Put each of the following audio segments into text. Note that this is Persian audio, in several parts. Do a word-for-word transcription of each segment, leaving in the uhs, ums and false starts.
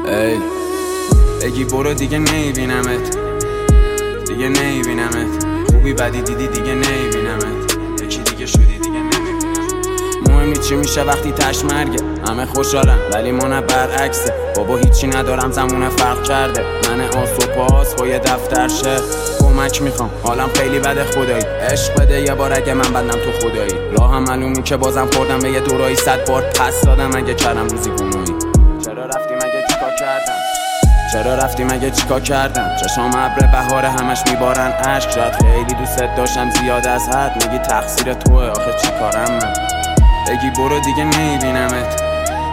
ای بگی برو دیگه نمیبینمت، دیگه نمیبینمت، خوبی بدی دیدی دیگه نمیبینمت، یکی دیگه شدی دیگه نمیبینمت. مهم نیست چی میشه وقتی تش مرگه، همه خوشحالن ولی ما برعکسه. بابا هیچی ندارم زمونه فرق کرده، من آس و پاس با یه دفترشه. کمک میخوام حالم خیلی بده خدایی، عشق بده یه بار اگه من بدم تو خدایی. راهم معلومی که بازم خوردم به یه دورایی، صد بار پس دادم اگه کردم روزی گناهی. چرا رفتی مگه چیکار کردم، چرا رفتی مگه چیکار کردم. چشام ابر بهار همش میبارن اشک، شاید خیلی دوست داشتم زیاد از حد. میگی تقصیر توه، آخه چیکارم من. بگی برو دیگه نمیبینمت،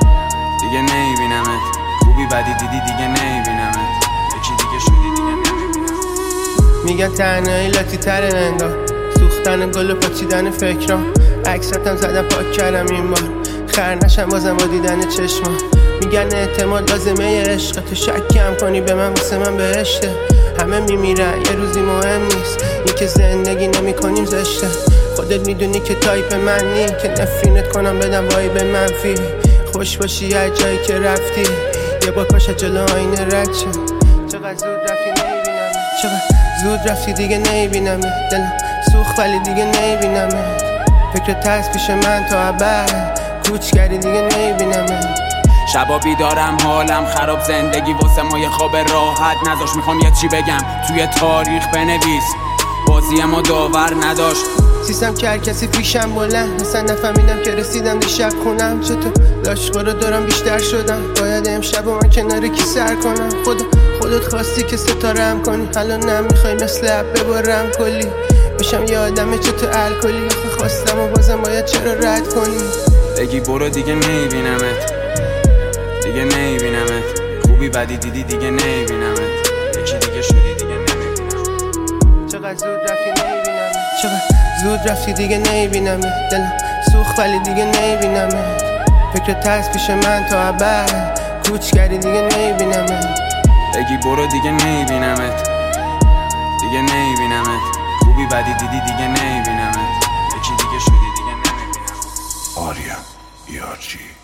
دیگه نمیبینمت، خوبی بدی دیدی دیگه نمیبینمت، یکی دیگه شدی دیگه نمیبینمت. میگن تنهایی لاتی تره انگار، سوختن گل و پاچیدن فکرام. عکساتم زدم پاک کردم این بار، خر نشم بازم با دیدن چشما. میگن اعتماد لازمه عشق، تو شک کم کنی به من واسه من بهشته. همه میمیرن یه روزی مهم نیست، این که زندگی نمی کنیم زشته. خودت میدونی که تایپ منی، که نفرینت کنم بدم وایب منفی. خوش باشی هر جایی که رفتی، یه بار کاش جلو آینه رد شد. چقدر زود رفتی نمیبینم، چقدر زود رفتی دیگه نمیبینم. دلم سوخت ولی دیگه نمیبینم. فکرت هست پیش من تا ابد، کوچ کردی دیگه نمیبینم. شبا بیدارم حالم خراب، زندگی واسه ما یه خواب راحت نداشت. میخوام یه چی بگم توی تاریخ بنویس، بازی ما داور نداشت. سیستم که هر کسی پیشم بلند، مثلا نفهمیدم که رسیدم دیشب خونم. چطور لاشخور رو دارم بیشتر شدم، باید امشب و من کنار کی سر کنم. خدا خودت خواستی که ستاره هم کنی، حالا نمیخوای مثل اب ببرم کلی. بشم یه آدمه چطور الکلی، آخه خواستم و بازم باید چرا رد کنی. بگی برو دیگه نمیبینمت، دیگه نمیبینمت، خوبی بدی دیدی دیگه نمیبینمت، یکی دیگه شدی دیگه نمیبینمت. چقدر زود رفتی نمیبینم، چقدر زود رفتی دیگه نمیبینم. دلم سوخت ولی دیگه نمیبینم. فکرت هست پیش من تا ابد، کوچ کردی دیگه نمیبینم. بگی برو دیگه نمیبینمت، دیگه نمیبینمت، خوبی بدی دیدی دیگه نمیبینمت، یکی دیگه شدی دیگه نمیبینمت. آریا یارچی